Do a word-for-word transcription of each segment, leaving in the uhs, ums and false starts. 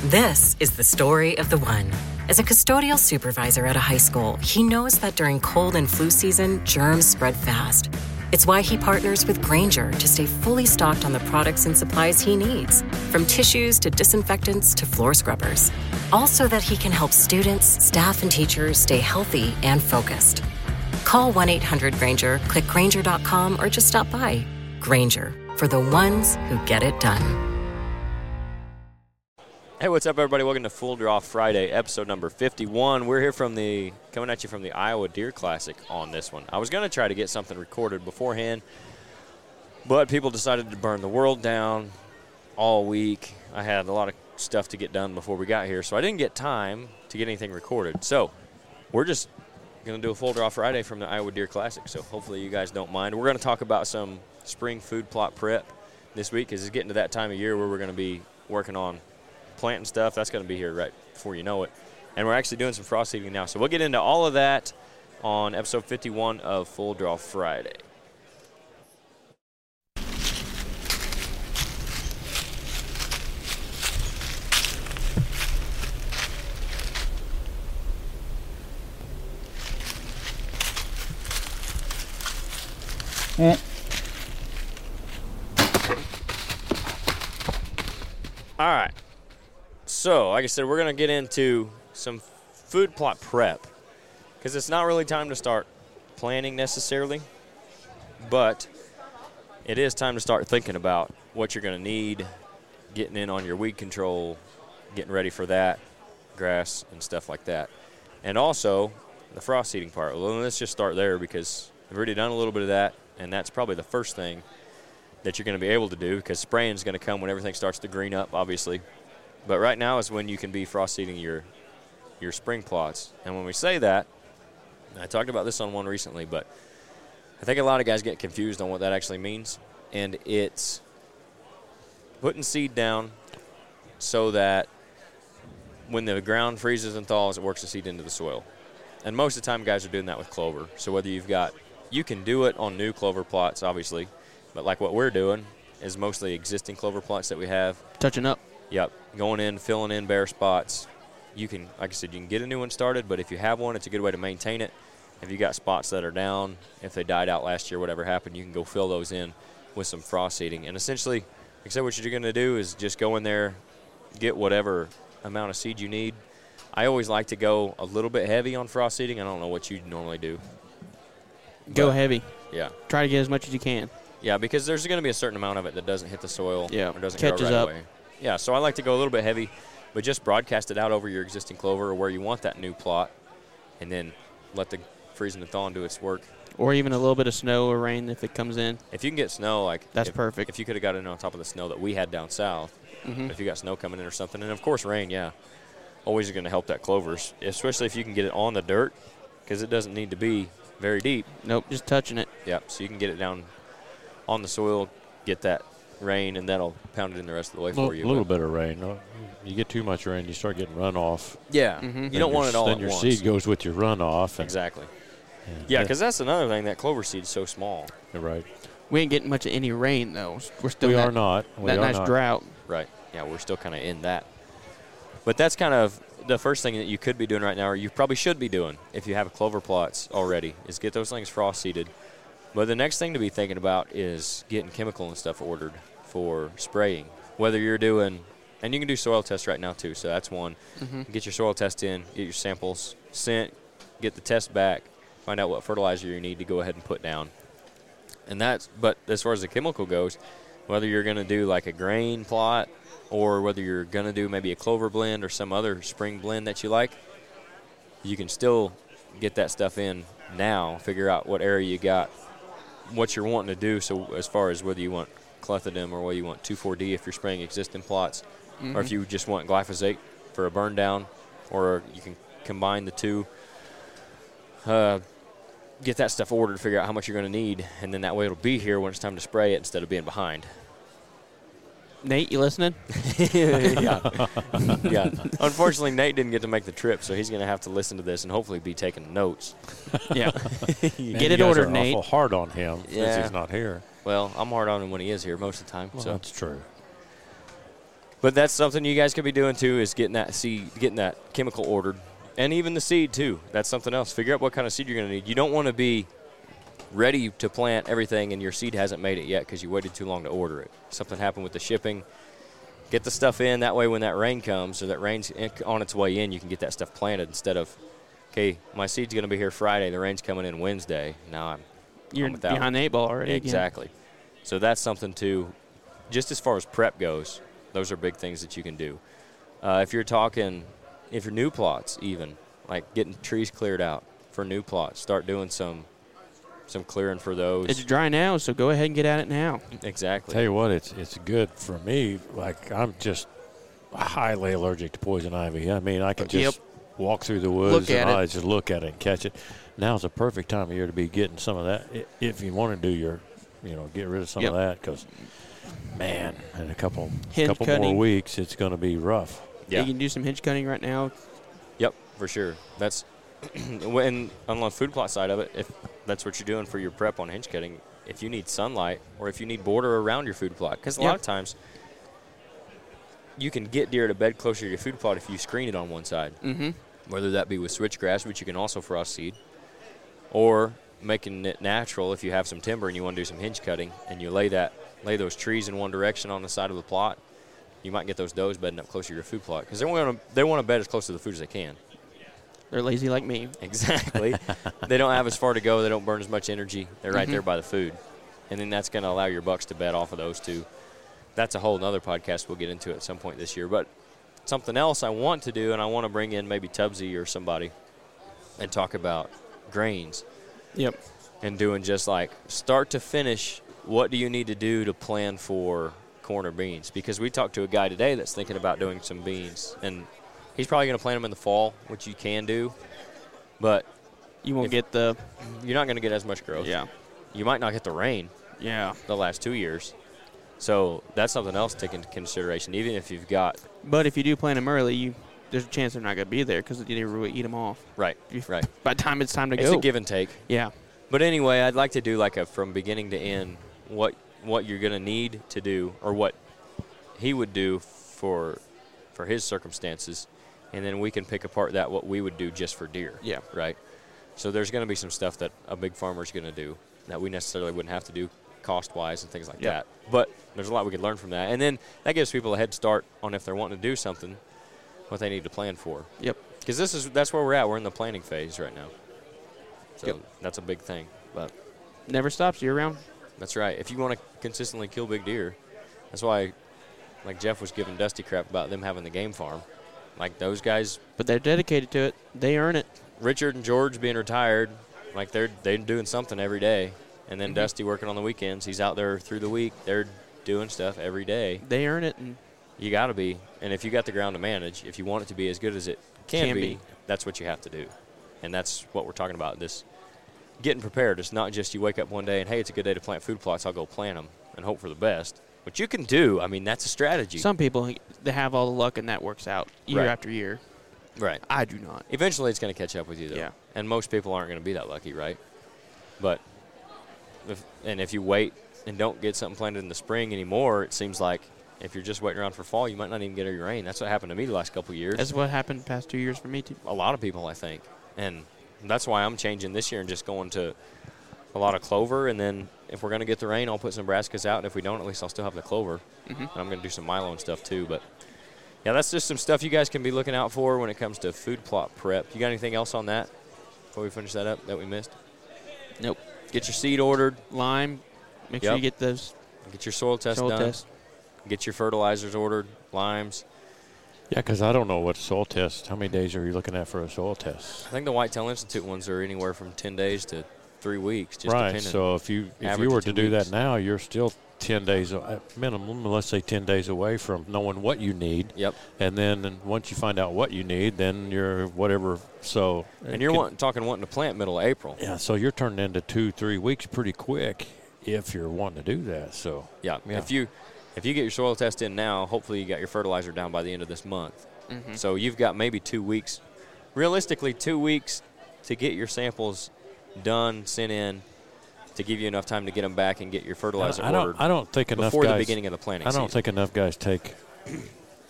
This is the story of the one. As a custodial supervisor at a high school, he knows that during cold and flu season, germs spread fast. It's why he partners with Grainger to stay fully stocked on the products and supplies he needs, from tissues to disinfectants to floor scrubbers. All so that he can help students, staff, and teachers stay healthy and focused. Call one eight hundred Grainger, click Grainger dot com, or just stop by. Grainger, for the ones who get it done. Hey, what's up, everybody? Welcome to Full Draw Friday, episode number fifty-one. We're here from the coming at you from the Iowa Deer Classic on this one. I was going to try to get something recorded beforehand, but people decided to burn the world down all week. I had a lot of stuff to get done before we got here, so I didn't get time to get anything recorded. So we're just going to do a Full Draw Friday from the Iowa Deer Classic, so hopefully you guys don't mind. We're going to talk about some spring food plot prep this week because it's getting to that time of year where we're going to be working on planting stuff. That's going to be here right before you know it. And we're actually doing some frost seeding now. So we'll get into all of that on episode fifty-one of Full Draw Friday. Mm. All right. So, like I said, we're going to get into some food plot prep because it's not really time to start planning necessarily, but it is time to start thinking about what you're going to need, getting in on your weed control, getting ready for that, grass and stuff like that. And also the frost seeding part. Well, let's just start there because we've already done a little bit of that, and that's probably the first thing that you're going to be able to do because spraying is going to come when everything starts to green up, obviously. But right now is when you can be frost seeding your your spring plots. And when we say that, I talked about this on one recently, but I think a lot of guys get confused on what that actually means. And it's putting seed down so that when the ground freezes and thaws, it works the seed into the soil. And most of the time guys are doing that with clover. So whether you've got, you can do it on new clover plots, obviously, but like what we're doing is mostly existing clover plots that we have. Touching up. Yep, going in, filling in bare spots. You can, like I said, you can get a new one started, but if you have one, it's a good way to maintain it. If you got spots that are down, if they died out last year, whatever happened, you can go fill those in with some frost seeding. And essentially, like I said, what you're going to do is just go in there, get whatever amount of seed you need. I always like to go a little bit heavy on frost seeding. I don't know what you normally do. Go but, heavy. Yeah. Try to get as much as you can. Yeah, because there's going to be a certain amount of it that doesn't hit the soil yeah. or doesn't Catches grow right up. away. Yeah, so I like to go a little bit heavy, but just broadcast it out over your existing clover or where you want that new plot, and then let the freezing and thawing do its work. Or even a little bit of snow or rain if it comes in. If you can get snow, like that's if, perfect. If you could have got in on top of the snow that we had down south, mm-hmm. if you got snow coming in or something, and of course rain, yeah, always going to help that clover, especially if you can get it on the dirt, because it doesn't need to be very deep. Nope, just touching it. Yeah, so you can get it down on the soil, get that rain, and that'll pound it in the rest of the way L- for you. A little bit of rain. You get too much rain, you start getting runoff. Yeah, mm-hmm. you don't want it all Then at your once. seed goes with your runoff. And exactly. and Yeah, because that's another thing. That clover seed's so small. Right. We ain't getting much of any rain, though. We're still we in that, are not. We that are nice not. drought. Right. Yeah, we're still kind of in that. But that's kind of the first thing that you could be doing right now, or you probably should be doing if you have clover plots already, is get those things frost seeded. But the next thing to be thinking about is getting chemical and stuff ordered for spraying. Whether you're doing, and you can do soil tests right now too, so that's one. Mm-hmm. Get your soil test in, get your samples sent, get the test back, find out what fertilizer you need to go ahead and put down. And that's, but as far as the chemical goes, whether you're going to do like a grain plot or whether you're going to do maybe a clover blend or some other spring blend that you like, you can still get that stuff in now, figure out what area you got, what you're wanting to do. So as far as whether you want clethodim or whether you want two four D if you're spraying existing plots, mm-hmm. or if you just want glyphosate for a burn down, or you can combine the two. Uh, get that stuff ordered, figure out how much you're going to need, and then that way it'll be here when it's time to spray it instead of being behind. Nate, you listening? yeah. yeah. Unfortunately, Nate didn't get to make the trip, so he's going to have to listen to this and hopefully be taking notes. Yeah. Man, Get it you guys ordered, are Nate. awful hard on him since Yeah. he's not here. Well, I'm hard on him when he is here most of the time. Well, so that's true. But that's something you guys could be doing too, is getting that seed, getting that chemical ordered, and even the seed too. That's something else. Figure out what kind of seed you're going to need. You don't want to be ready to plant everything and your seed hasn't made it yet because you waited too long to order it. Something happened with the shipping. Get the stuff in. That way when that rain comes or that rain's on its way in, you can get that stuff planted instead of, okay, my seed's going to be here Friday. The rain's coming in Wednesday. Now I'm, You're I'm without behind the eight ball already. Exactly. Again. So that's something too, just as far as prep goes, those are big things that you can do. Uh, if you're talking, if you're new plots even, like getting trees cleared out for new plots, start doing some some clearing for those. It's dry now, so go ahead and get at it now. Exactly. Tell you what, it's it's good for me. Like, I'm just highly allergic to poison ivy. I mean, I can just yep. walk through the woods look and at I it. just look at it and catch it. Now's a perfect time of year to be getting some of that i- if you want to do your, you know, get rid of some yep. of that because, man, in a couple Hinge couple cutting. more weeks, it's going to be rough. Yeah. You can do some hinge cutting right now. Yep, for sure. That's when on the food plot side of it, if that's what you're doing for your prep on hinge cutting, if you need sunlight or if you need border around your food plot, because a Yep. lot of times you can get deer to bed closer to your food plot if you screen it on one side, Mm-hmm. whether that be with switchgrass, which you can also frost seed, or making it natural if you have some timber and you want to do some hinge cutting and you lay that lay those trees in one direction on the side of the plot, you might get those does bedding up closer to your food plot because they want to they want to bed as close to the food as they can. They're lazy like me. Exactly. They don't have as far to go. They don't burn as much energy. They're right Mhm. there by the food. And then that's going to allow your bucks to bed off of those two. That's a whole nother podcast we'll get into at some point this year. But something else I want to do, and I want to bring in maybe Tubbsy or somebody and talk about grains Yep. and doing just like start to finish, what do you need to do to plan for corn or beans? Because we talked to a guy today that's thinking about doing some beans. And he's probably going to plant them in the fall, which you can do. But You won't If- get the you're not going to get as much growth. yeah You might not get the rain yeah. the last two years. So that's something else to take into consideration, even if you've got But if you do plant them early, you there's a chance they're not going to be there because they never really eat them off. right, If- right. By the time it's time to It's go. a give and take. Yeah. But anyway, I'd like to do like a from beginning to end what what you're going to need to do, or what he would do for for his circumstances, and then we can pick apart that what we would do just for deer. Yeah. Right. So there's going to be some stuff that a big farmer's going to do that we necessarily wouldn't have to do cost-wise and things like Yep. that. But there's a lot we could learn from that. And then that gives people a head start on if they're wanting to do something, what they need to plan for. Yep. Because this is that's where we're at. We're in the planning phase right now. So Yep. that's a big thing. But Never stops year round. that's right. If you want to consistently kill big deer, that's why, like Jeff was giving Dusty crap about them having the game farm. Like those guys, But they're dedicated to it. They earn it. Richard and George being retired, like they're they're doing something every day, and then Mhm. Dusty working on the weekends. He's out there through the week. They're doing stuff every day. They earn it. And You got to be, and if you got the ground to manage, if you want it to be as good as it can, Can be, be. that's what you have to do, and that's what we're talking about. This getting prepared. It's not just you wake up one day and hey, it's a good day to plant food plots. I'll go plant them and hope for the best. Which you can do. I mean, that's a strategy. some people, they have all the luck and that works out year Right. after year. right. I do not. Eventually, it's going to catch up with you, though. Yeah. And most people aren't going to be that lucky, right? But, if, and if you wait and don't get something planted in the spring anymore, it seems like if you're just waiting around for fall, you might not even get any rain. That's what happened to me the last couple of years. That's what happened the past two years for me, too. A lot of people, I think. And that's why I'm changing this year and just going to a lot of clover. And then if we're going to get the rain, I'll put some brassicas out. And if we don't, at least I'll still have the clover. Mhm. And I'm going to do some Milo and stuff, too. But, yeah, that's just some stuff you guys can be looking out for when it comes to food plot prep. You got anything else on that before we finish that up that we missed? Nope. Get your seed ordered. Lime. Make sure Yep. you get those Get your soil test soil done. tests. Get your fertilizers ordered, limes. Yeah, because I don't know what soil test. How many days are you looking at for a soil test? I think the Whitetail Institute ones are anywhere from ten days to three weeks, just Right. depending. So if you if Average you were of to two do weeks. that now, you're still ten days a- at minimum. Let's say ten days away from knowing what you need. Yep. And then once you find out what you need, then you're whatever. So And it you're could- wanting, talking wanting to plant middle of April. Yeah. So you're turning into two, three weeks pretty quick if you're wanting to do that. So Yeah. Yeah. If you if you get your soil test in now, hopefully you got your fertilizer down by the end of this month. Mhm. So you've got maybe two weeks, realistically two weeks to get your samples done, sent in, to give you enough time to get them back and get your fertilizer I don't. ordered I don't think enough before guys. the beginning of the planting I don't season. think enough guys take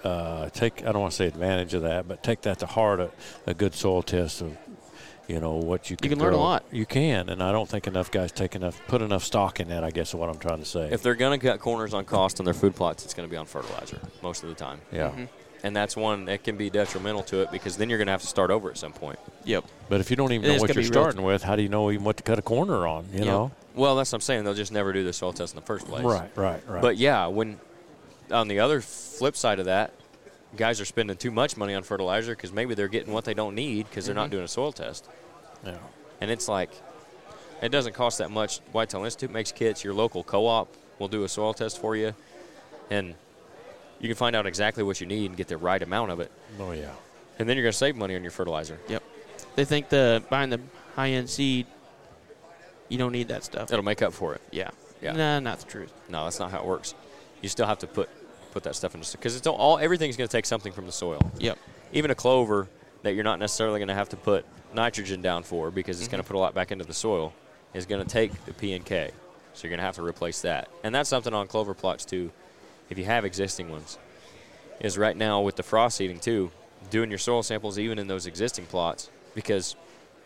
uh, take, I don't want to say advantage of that, but take that to heart, a, a good soil test of, you know, what you can You can learn a grow. lot. You can, and I don't think enough guys take enough, put enough stock in that, I guess is what I'm trying to say. If they're going to cut corners on cost on their food plots, it's going to be on fertilizer most of the time. yeah. Mhm. And that's one that can be detrimental to it because then you're going to have to start over at some point. Yep. But if you don't even It know is what gonna you're be real- starting with, how do you know even what to cut a corner on, you Yep. know? Well, that's what I'm saying. They'll just never do the soil test in the first place. Right, right, right. But, yeah, when on the other flip side of that, guys are spending too much money on fertilizer because maybe they're getting what they don't need because they're not doing a soil test. yeah. And it's like, it doesn't cost that much. Whitetail Institute makes kits. Your local co-op will do a soil test for you. And you can find out exactly what you need and get the right amount of it. Oh, yeah. And then you're going to save money on your fertilizer. Yep. They think the buying the high-end seed, you don't need that stuff. It'll make up for it. Yeah. Yeah. Nah, not the truth. No, that's not how it works. You still have to put put that stuff into because it's all everything's going to take something from the soil. Yep. Even a clover that you're not necessarily going to have to put nitrogen down for because it's Mhm. going to put a lot back into the soil is going to take the P and K. So you're going to have to replace that. And that's something on clover plots too, if you have existing ones, is right now with the frost seeding too, doing your soil samples even in those existing plots because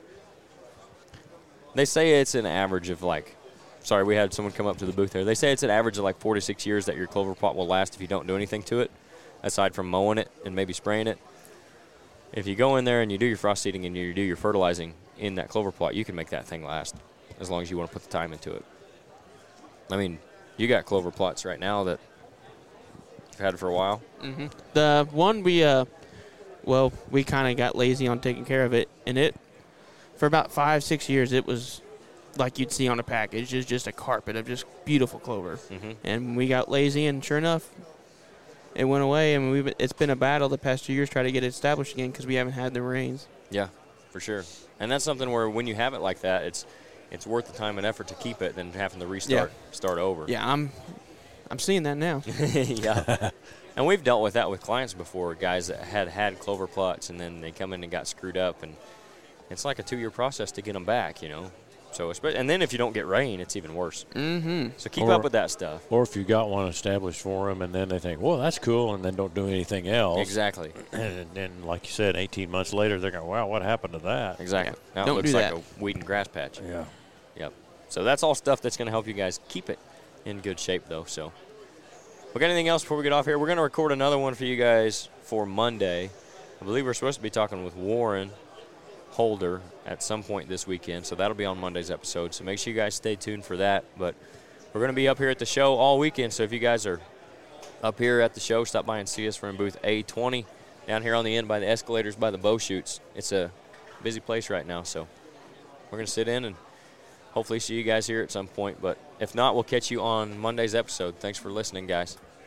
they say it's an average of like, sorry, we had someone come up to the booth there. They say it's an average of like four to six years that your clover plot will last if you don't do anything to it, aside from mowing it and maybe spraying it. If you go in there and you do your frost seeding and you do your fertilizing in that clover plot, you can make that thing last as long as you want to put the time into it. I mean, you got clover plots right now that you've had for a while. Mm-hmm. The one we, uh, well, we kind of got lazy on taking care of it, and it, for about five, six years, it was like you'd see on a package. It was just a carpet of just beautiful clover. Mm-hmm. And we got lazy, and sure enough, it went away. And we've it's been a battle the past two years trying to get it established again because we haven't had the rains. Yeah, for sure. And that's something where when you have it like that, it's it's worth the time and effort to keep it than having to restart, start over. Yeah, I'm, I'm seeing that now. Yeah. And we've dealt with that with clients before, guys that had had clover plots and then they come in and got screwed up, and it's like a two-year process to get them back, you know. So, and then if you don't get rain, it's even worse. Mm-hmm. So keep Or- up with that stuff. Or if you got one established for them and then they think, well, that's cool, and then don't do anything else. Exactly. And then, like you said, eighteen months later, they're going, wow, what happened to that? Exactly. Yeah. Now Don't it looks do like that. a weed and grass patch. Yeah. Yep. So that's all stuff that's going to help you guys keep it in good shape, though. So, we got anything else before we get off here? We're going to record another one for you guys for Monday. I believe we're supposed to be talking with Warren Holder at some point this weekend, so that'll be on Monday's episode. So make sure you guys stay tuned for that. But we're going to be up here at the show all weekend, so if you guys are up here at the show, stop by and see us. We're in booth A twenty down here on the end by the escalators by the bow shoots. It's a busy place right now, so we're going to sit in and hopefully see you guys here at some point. But if not, we'll catch you on Monday's episode. Thanks for listening, guys.